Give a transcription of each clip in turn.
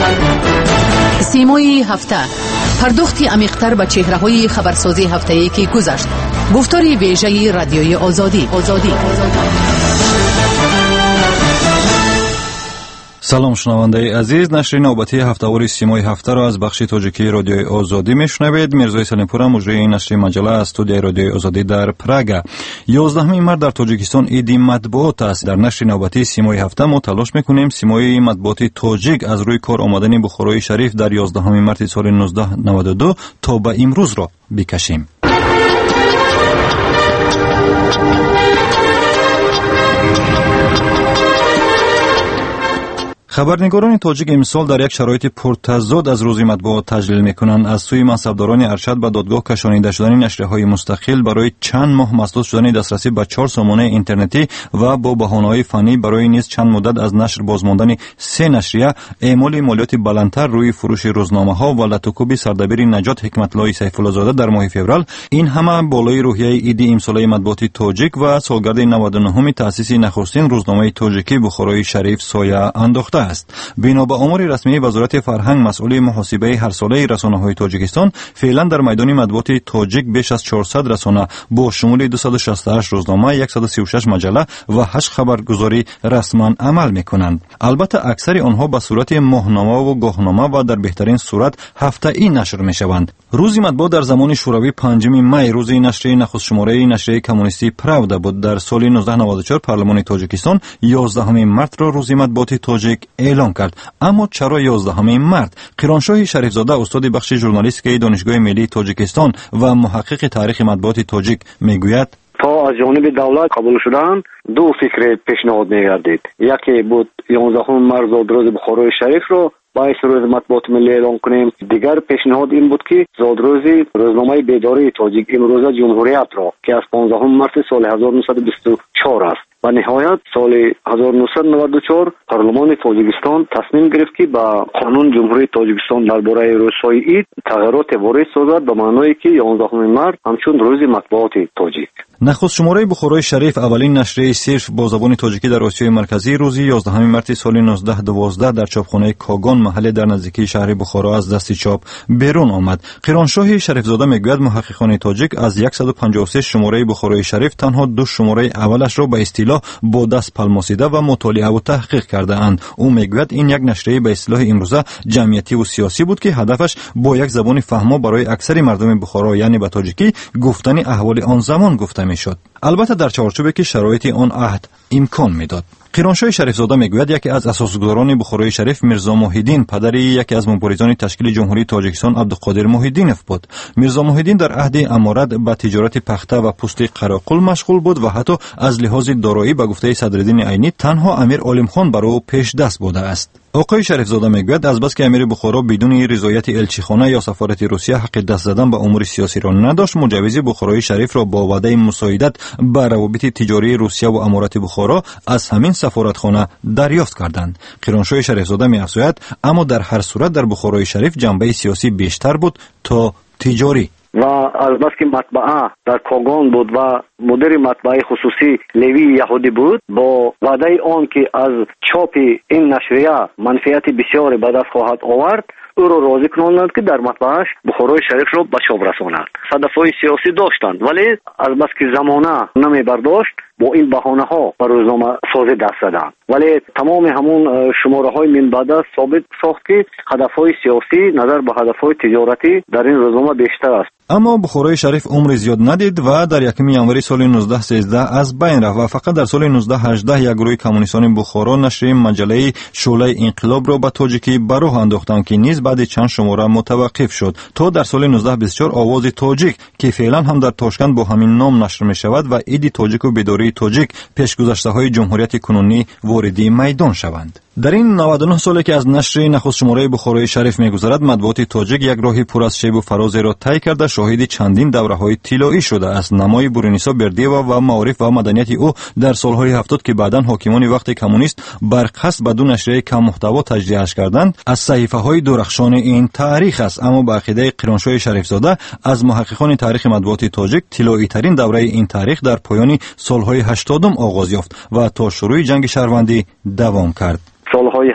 سیمای هفته، پرداختی عمیق‌تر به چهره‌های خبرسازی هفته‌ای که گذشت. گفتاری ویژه رادیوی آزادی. سلام شنونده عزیز، نشر نوبتی هفته‌وار سیمای هفته را از بخش تاجیکی رادیوی آزادی میشنوید. میرزای سلیمپور مجری این نشر مجله از استودیوی رادیوی آزادی در پراگ. 11 مارس در تاجیکستان عید مطبوعات است. در نشر نوبتی سیمای هفته ما تلاش میکنیم سیمای مطبوعاتی تاجیک از روی کار آمدن بخارای شریف در 11 مارس سال 1992 تا به امروز را بکشیم. خبرنگاران تاجیک امسال در یک شرایط پرتضاد از روز مطبوعات تجلیل میکنند. از سوی منصبداران ارشد به دادگاه کشانیده شدن نشریه‌های مستقل برای چند ماه مسدود شدن دسترسی به 4 سامانه اینترنتی و با بهانه‌های فنی برای نیز چند مدت از نشر بازماندن 3 نشریه، اعمال مالیات بلندتر روی فروش روزنامه‌ها و لطوکوب سردبیر نجات حکمت‌الله سیف‌الله زاده در ماه فوریه، این همه بالای روحیه عید امساله مطبوعات تاجیک و سالگرد 99 تأسیس نخستین روزنامه تاجیکی بخارای شریف سایه انداخته است. بنا به آمار رسمی وزارت فرهنگ مسئول محاسبه هر ساله رسانه‌های تاجیکستان، فعلا در میدان مطبوعات تاجیک بیش از 400 رسانه با شمول 268 روزنامه، 136 مجله و 8 خبرگزاری رسما عمل می‌کنند. البته اکثر آنها به صورت ماهنامه و گاهنامه و در بهترین صورت هفته‌ای نشر می‌شوند. روز مطبوعات در زمان شوروی 5 می روز نشر نخست شماره نشریه کمونیستی پراودا بود. در سال 1994 پارلمان تاجیکستان 11 مارس را روز مطبوعات تاجیک اعلام کرد. اما چرا 11 مارس؟ قیرانشاه شریفزاده استاد بخش ژورنالیستیک دانشگاه ملی تاجیکستان و محقق تاریخ مطبوعات تاجیک میگوید تا از جانب دولت قبول شدن دو فکر پیشنهاد می‌گردید. یکی بود 11 مارس روز بخارای شریف رو باعث روز مطبوعات ملی اعلام کنیم. دیگر پیشنهاد این بود که زادروزی روزنامه بیداری تاجیک امروزه جمهوریت را که از 15 مارس سال 1924 است و نهایت سال 1994 پارلمان تاجیکستان تصمیم گرفت که با قانون جمهوری تاجیکستان درباره روزهای عید تغییرات وارد سازد به معنای که 11 مارس همچون روز مطبوعات تاجیک. نخست شماره بخارای شریف اولین نشریه صرف با زبان تاجیکی در آسیای مرکزی روز 11 مارس سال 1912 در چاپخانه کاگان محل در نزدیکی شهر بخارا از دست چاپ بیرون آمد. قیرانشاه شریفزاده میگوید محققان تاجیک از 153 شماره بخارای شریف تنها 2 شماره اولش را به اصطلاح با دست پلماسیده و مطالعه و تحقیق کرده اند. او میگوید این یک نشریه به اصطلاح امروزه جمعیتی و سیاسی بود که هدفش با یک زبان فهمه برای اکثر مردم بخارا یعنی به تاجیکی گفتن احوال آن زمان گفته میشد. البته در چارچوبی که شرایط آن عهد امکان میداد. قیرانشاه شریفزاده میگوید یکی از اساسگذاران بخارای شریف میرزا محیدین پدر یکی از مبارزان تشکیل جمهوری تاجیکستان عبدالقادر محیدینف بود. میرزا محیدین در عهد امارت به تجارت پخته و پوست قراقل مشغول بود و حتی از لحاظ دارایی به گفته صدرالدین عینی تنها امیر عالم خان بر او پیش دست بوده است. آقای شریفزاده میگوید از بس که امیر بخارا بدون رضایت الچیخانه یا سفارت روسیه حق دست زدن به امور سیاسی را نداشت، مجوز بخارای شریف را با وعده مساعدت به روابط تجاری روسیه و امارات بخارا از همین سفارتخانه دریافت کردند. قیرانشاه شریفزاده می‌افزاید اما در هر صورت در بخارای شریف جنبه سیاسی بیشتر بود تا تجاری. و از بس که مطبعه در کاگان بود و مدیر مطبعه خصوصی لوی یهودی بود، با وعده آن که از چاپ این نشریه منفعت بسیاری به دست خواهد آورد، او را راضی کناندند که در مطبعش بخارای شریف را به چاپ رساند. هدفهای سیاسی داشتند ولی از بس که زمانه نمی برداشت با این بهانه ها بر روزنامه سازی دست زدند. ولی تمام همون شماره های من بعد ثابت ساخت که هدفهای سیاسی نظر به هدفهای تجارتی در این روزنامه بیشتر است. اما بخارای شریف عمر زیاد ندید و در 1 ژانویه سال 1913 از بین رفت و فقط در سال 1918 یک گروه کمونیستان بخارا نشریه مجله شعله انقلاب را به تاجیکی به راه انداختند که نیز بعد چند شماره متوقف شد تا در سال 1924 آواز تاجیک که فعلا هم در تاشکند با همین نام نشر می شود و عید تاجیک و بیداری تاجیک پیشگذشته های جمهوریت کنونی واردی میدان شوند. در این 99 سالی که از نشر نخست شماره بخارای شریف می‌گذرد، مطبوعات تاجیک یک راهی پر از شیب و فراز را طی کرده شاهد چندین دوره‌های طلایی شده است. نمای بورونیسا بردیوا و معارف و مدنیت او در سالهای 70 که بعداً حاکمان وقت کمونیست برقصد به دو نشریه کم محتوا تجزیه‌اش کردند، از صحیفه‌های درخشان این تاریخ است. اما به عقیده قیرانشاه شریفزاده از محققان تاریخ مطبوعات تاجیک طلایی‌ترین دوره این تاریخ در پایان سالهای 80 آغاز یافت و تا شروع جنگ شهروندی دوام کرد. سالهای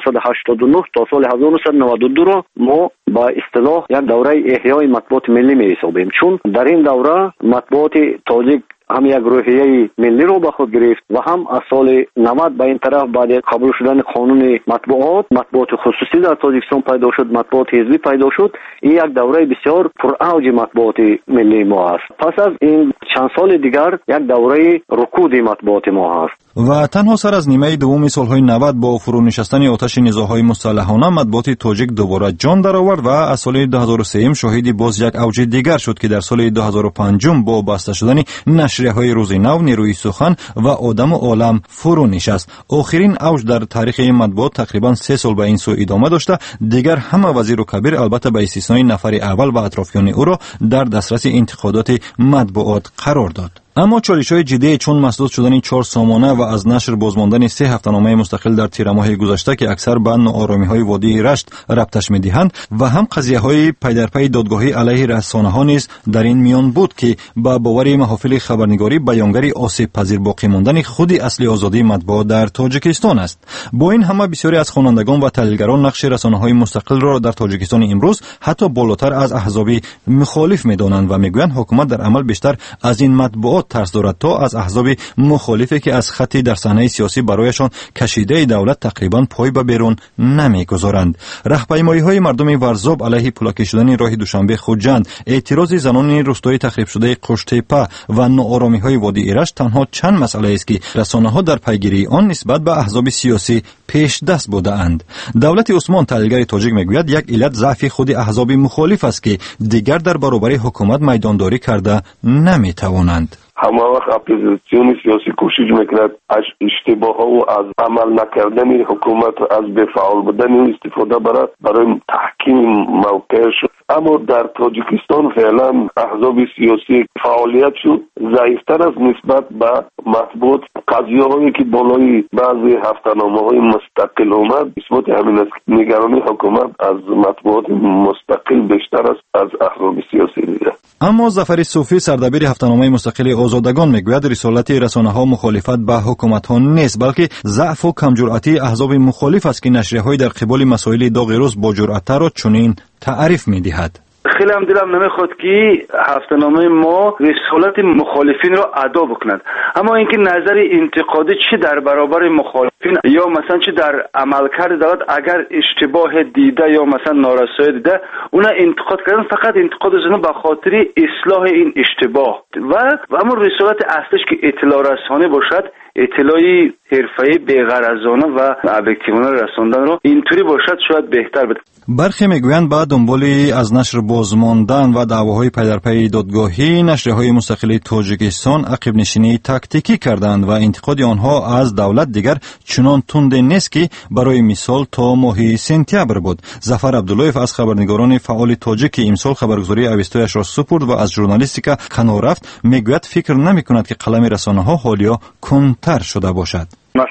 1989 تا سال 1992 را ما با اصطلاح یک دوره احیای مطبوعات ملی می‌حسابیم، چون در این دوره مطبوعات تاجیک هم یک روحیه ملی رو به خود گرفت و هم از سال 90 به این طرف بعد قبول شدن قانون مطبوعات خصوصی در تاجیکستان پیدا شد، مطبوعات حزبی پیدا شد. این یک دوره بسیار پراوج مطبوعات ملی ما است. پس از این چند سال دیگر یک دوره رکود مطبوعات ما است و تنها سر از نیمه دوم سالهای 90 با فرو نشستن آتش نزاع‌های مسلحانه مطبوعات تاجیک دوباره جان درآورد و از سال 2003 شاهد باز یک اوج دیگر شد که در سال 2005 با بسته شدن نشریه‌های روز نو، نیروی سخن و آدم و عالم فرو نشست. آخرین اوج در تاریخ مطبوعات تقریبا 3 سال به این سو ادامه داشته. دیگر همه وزیر و کبیر البته به استثنای نفر اول و اطرافیان او را در دسترس انتقادات مطبوعات قرار داد. اما چالش‌های جدی چون مسدود شدن 4 سامانه و از نشر بازماندن 3 هفته‌نامه مستقل در تیر ماه گذشته که اکثر به ناآرامی‌های وادی رشت ربطش می‌دهند و هم قضیه‌های پی در پی دادگاهی علیه رسانه‌ها نیز در این میان بود که با باور محافل خبرنگاری بیانگری آسیب پذیر باقی ماندن خود اصلی آزادی مطبوعات در تاجیکستان است. با این همه بسیاری از خوانندگان و تحلیلگران نقش رسانه‌های مستقل را در تاجیکستان امروز حتی بالاتر از احزاب مخالف می‌دانند و می‌گویند حکومت در عمل بیشتر از این مطبوعات ترس دارد تا از احزاب مخالفی که از خطی در صحنه سیاسی برایشان کشیده دولت تقریبا پای به بیرون نمیگذارند. راهپیمایی‌های مردم ورزاب علیه پلاکی شدن راه دوشنبه خوجند، اعتراض زنان روستایی تخریب شده قشتیپه و ناآرامی‌های وادی ایرج تنها چند مسئله است که رسانه‌ها در پیگیری آن نسبت به احزاب سیاسی پیش دست بودند. دولت عثمان تحلیلگر تاجیک میگوید یک علت ضعف خود احزاب مخالف است که دیگر در برابر حکومت میدانداری کرده نمیتوانند. همه وقت اپوزیسیون سیاسی کوشش میکند از اشتباه ها و از عمل نکردن حکومت از بفعال بودن استفاده برای تحکیم موقعش. اما در تاجیکستان فعلا احزاب سیاسی فعالیت شد ضعیفتر از نسبت به مطبوعات. قضیه هایی که بالای بعضی هفته‌نامه های مستقل اومد اثبات همین است. نگرانی حکومت از مطبوعات مستقل بیشتر است از احزاب سیاسی دیگر. اما ظفر صوفی سردبیر هفته‌نامه مستقل آزادگان میگوید رسالت رسانه‌ها مخالفت به حکومت‌ها نیست بلکه ضعف و کمجرأتی احزاب مخالف است که نشریه‌های در قبال مسائل داغ روز با جرأت‌تر را چنین تعریف می‌دهد. خیلی هم دلم نمیخواد که هفته‌نامه ما رسالت مخالفین را ادا بکند، اما اینکه نظر انتقادی چه در برابر مخالفین یا مثلا چه در عملکرد دولت اگر اشتباه دیده یا مثلا نارسایی دیده اونا انتقاد کردن، فقط انتقاد زنه به خاطر اصلاح این اشتباه و اما رسالت اصلیش که اطلاع رسانی باشد، اطلاعی حرفه‌ای بی‌غرضانه و ابجکتیوانه رساندن رو اینطوری باشد شاید بهتر بود. برخی میگویند بعد دنبال از نشر بازماندن و دعواهای پی در پی دادگاهی نشریه‌های مستقل تاجیکستان عقب نشینی تاکتیکی کردند و انتقاد آنها از دولت دیگر چنان تند نیست که برای مثال تا ماه سپتامبر بود. ظفر عبداللهیف از خبرنگاران فعال تاجیک امسال خبرگزاری اوستایش را سپرد و از ژورنالیستیکا کنار رفت. میگوید فکر نمی‌کند که قلم رسانه‌ها حالیا کنتر شده باشد.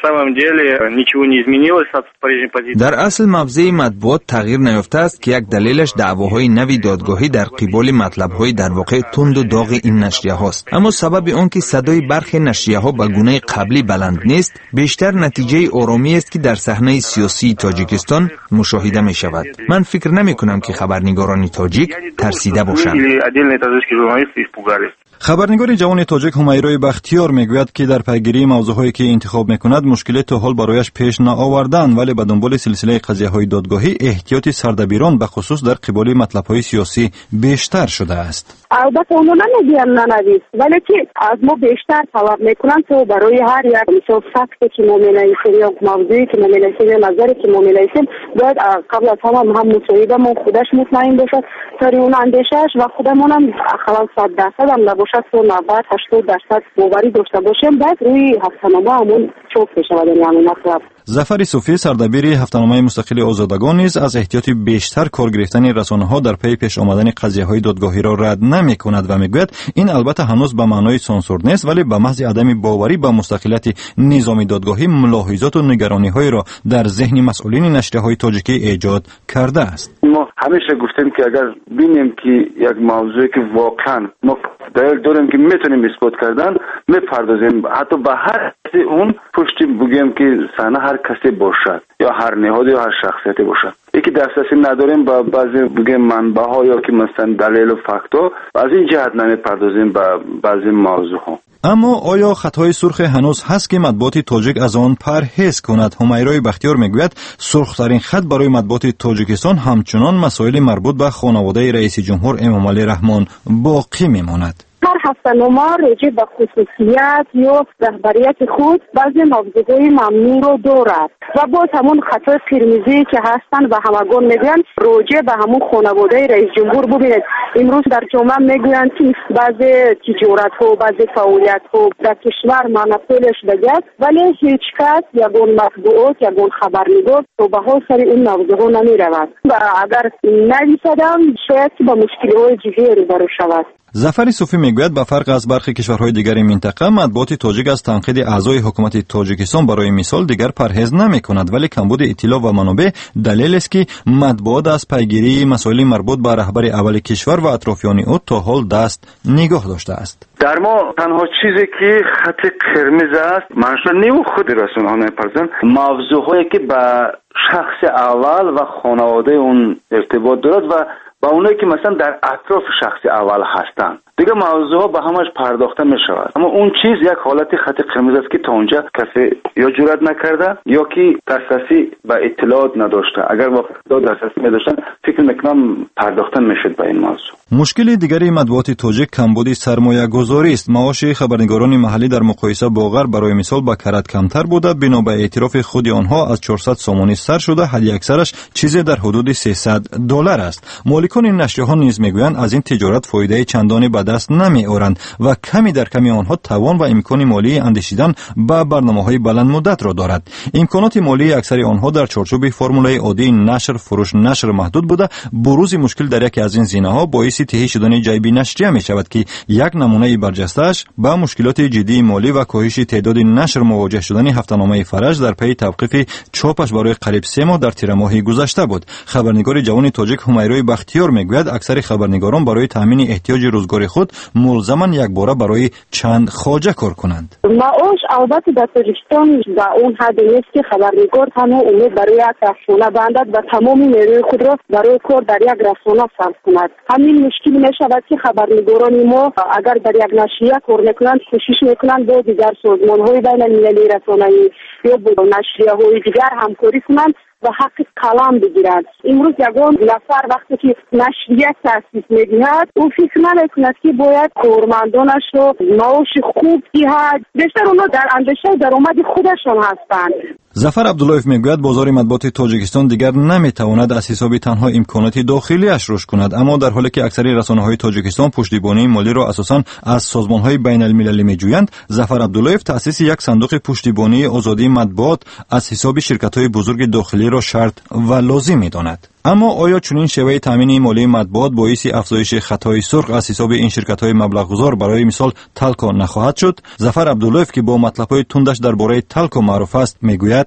در اصل موضع مطبوعات تغییر نیافته است که یک دلیلش دعواهای نوی دادگاهی در قبال مطلب‌های در واقع تند و داغ این نشریه هاست. اما سبب آن که صدای برخی نشریه ها به گونه قبلی بلند نیست بیشتر نتیجه آرامی است که در صحنه سیاسی تاجیکستان مشاهده می شود. من فکر نمی کنم که خبرنگاران تاجیک ترسیده باشند. خبرنگار جوان تاجیک همیرای بختیار میگوید که در پیگیری موضوعهایی که انتخاب میکند مشکلی تا حال برایش پیش نآوردن، ولی به دنبال سلسله قضیه‌های دادگاهی احتیاط سردبیران به خصوص در قبال مطلب‌های سیاسی بیشتر شده است. البته اونا نمیگن ننویس، ولی که از ما بیشتر طلب میکنن تو برای هر یک مثال فکتی که ما مینویسیم یا موضوعی که ما مینویسیم یا نظری که ما مینویسیم باید قبل از همه هم مصاحبه‌مون خودش مطمئن باشد تا اون اندیشه‌اش و خودمون هم خلاص 100% هم نباشد تو 90-80% باوری داشته باشیم بعد روی هفته‌نامه همون چاپ بشود. یعنی مطلب ظفر صوفی سردبیر هفته‌نامه مستقل آزادگان نیز از احتیاط بیشتر کار گرفتن رسانه‌ها در پی پیش آمدن قضیه‌های دادگاهی را رد نمی‌کند و میگوید این البته هنوز به معنای سانسور نیست، ولی به محض عدم باوری به مستقلیت نظام دادگاهی ملاحظات و نگرانی‌های را در ذهن مسئولین نشریه‌های تاجیکی ایجاد کرده است. ما همیشه گفتیم که اگر ببینیم که یک موضوعی که واقعا ما دلیل داریم که میتونیم اثبات کردن میپردازیم، حتی به هر اون پشتی بگیم که صحنه هر کسی باشد. یا هر نهاد یا هر شخصیتی باشه. یکی دسترسی نداریم با بعضی بگیم منبع‌ها یا که مثلا دلیل و فاکتور، از این جهت نمیپردازیم به بعضی موضوع‌ها. اما آیا خطای سرخ هنوز هست که مطبوعات تاجیک از آن پرهیز کند؟ همیرای بختیار میگوید سرخترین خط برای مطبوعات تاجیکستان همچنان مسائل مربوط به خانواده رئیس جمهور امامعلی رحمان باقی میماند. هر هفته‌نامه راجع به خصوصیت یا رهبریت خود بعضی موضوعات ممنوع رو دارد و باز همون خطای قرمزی که هستن و همگان میگن راجع به همون خانواده رئیس جمهور. ببینید امروز در جامعه میگن که بعضی تجارت ها بعضی فعالیت ها در کشور منافعش بگید، ولی هیچ کس یگان مطبوعات یگان خبرنگار تو به ها سر این موضوع نمی رود و اگر نویسدم شاید با مشکل های جدی روبرو شود. ظفر صوفی میگوید به فرق از برخی کشورهای دیگر منطقه مطبوعات تاجیک از تنقید اعضای حکومت تاجیکستان برای مثال دیگر پرهیز نمی‌کند، ولی کمبود اطلاع و منابع دلیل است که مطبوعات از پیگیری مسائل مربوط به رهبر اول کشور و اطرافیان او تا حال دست نگاه داشته است. در ما تنها چیزی که خط قرمز است منشور نیو خود رسانه‌ها می‌پرسند موضوعی که با شخص اول و خانواده اون ارتباط دارد و با اونایی که مثلا در اطراف شخص اول هستند. دیگه موضوعها به همش پرداخته می شود. اما اون چیز یک حالت خط قرمز است که تا اونجا کسی یا جرئت نکرده یا که دسترسی به اطلاعات نداشته. اگر با دسترسی می داشتن فکر میکنم پرداخته میشد به این موضوع. مشکل دیگری مطبوعات تاجیک کمبود سرمایه گذاری است. معاش خبرنگاران محلی در مقایسه با غرب برای مثال با کرد کمتر بوده، بنا به اعتراف خود آنها از 400 سومانی سر شده، حد اکثرش چیزی در حدود $300 است. مالکان این نشریه‌ها نیز میگویند از این تجارت فایده چندانی به دست نمی‌آورند و کمی در کمی آنها توان و امکان مالی اندیشیدن به برنامه‌های بلند مدت را دارد. امکانات مالی اکثر آنها در چارچوب فرمولای عادی نشر فروش نشر محدود بوده. بروز مشکل در یکی از این زینه‌ها باعث تهی شدن جیب نشریه می‌شود که یک نمونه برجسته‌اش با مشکلات جدی مالی و کاهش تعداد نشر مواجه شدن هفته‌نامه فرج در پی توقیف چاپش برای قریب 3 ماه در تیر ماه گذشته بود. خبرنگار جوان تاجیک همیرای بختیار میگوید اکثر خبرنگاران برای تامین احتیاج روزگار خود ملزمن یک باره برای چند خواجه کار کنند. معاش البته در تاجیکستان در اون حد نیست که خبرنگار تنها امید برای یک رسانه بندد و تمام نیروی خود را برای کار در یک رسانه صرف کند. همین مشکل می شود که خبرنگاران ما اگر در یک نشریه کار میکنند کوشش میکنند با دیگر سازمان‌های بین المللی رسانه‌ای یا با نشریه‌های دیگر همکاری کنند و حق کلام بگیرد. امروز یگان نفر وقتی که نشریه تأسیس می‌دهد او فکر نمی‌کند که باید کارمندانش را معاش خوب دهد. بیشتر اونا در اندیشه درآمد خودشان هستند. ظفر عبداللهیف میگوید بازار مطبوعات تاجیکستان دیگر نمیتواند از حساب تنها امکانات داخلیش رشد کند، اما در حالی که اکثر رسانه‌های تاجیکستان پشتیبانی مالی را اساساً از سازمان‌های بین المللی میجویند، ظفر عبداللهیف تأسیس یک صندوق پشتیبانی آزادی مطبوعات از حساب شرکت‌های بزرگ داخلی را شرط و لازم می‌داند. اما آیا چنین شیوه تامین مالی مطبوعات باعث افزایش خطای سرخ از حساب این شرکت‌های مبلغ‌گذار برای مثال تلکو نخواهد شد؟ ظفر عبداللهیف که با مطلب‌های تندش درباره تلکو معروف است میگوید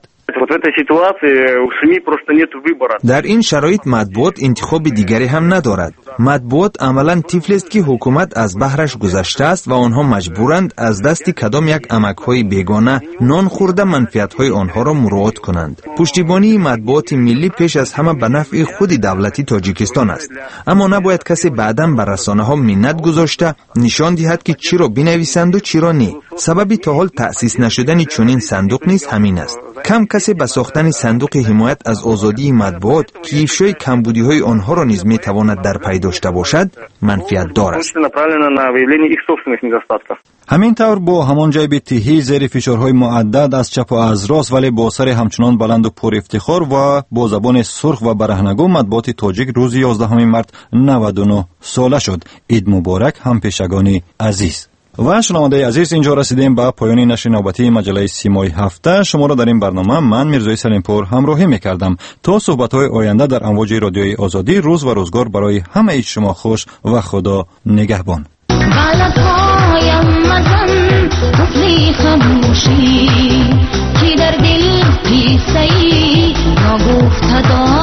در این شرایط مطبوعات انتخاب دیگری هم ندارد. مطبوعات عملاً طفلی است که حکومت از بحرش گذشته است و آنها مجبورند از دست کدام یک امک‌های بیگانه نان خورده منفعت‌های آنها را مراعات کنند. پشتیبانی مطبوعات ملی پیش از همه به نفع خود دولت تاجیکستان است، اما نباید کسی بعداً بر رسانه‌ها منت گذاشته نشان دهد که چی را بنویسند و چی را نه. سببی تا حال تأسیس نشدن چنین صندوق نیز همین است. کم کسی به ساختن صندوق حمایت از آزادی مطبوعات که افشای کمبودی‌های آنها را نیز می‌تواند در پی داشته باشد منفعت دار است. همین طور با همان جیب تهی زیر فشارهای معدد از چپ و از راست ولی با سر همچنان بلند و پر افتخار و با زبان سرخ و برهنگو مطبوعات تاجیک روز 11 مارس 99 ساله شد. عید مبارک هم پیشگان عزیز. و شنونده عزیز، اینجا رسیدیم به پایان نشر نوبتی مجله سیمای هفته. شما را در این برنامه من میرزای سلیمپور همراهی میکردم. تا صحبت‌های آینده در امواج رادیوی آزادی، روز و روزگار برای همه شما خوش و خدا نگهبان. خاموشی که در دل قصه‌ای نگفته دارد.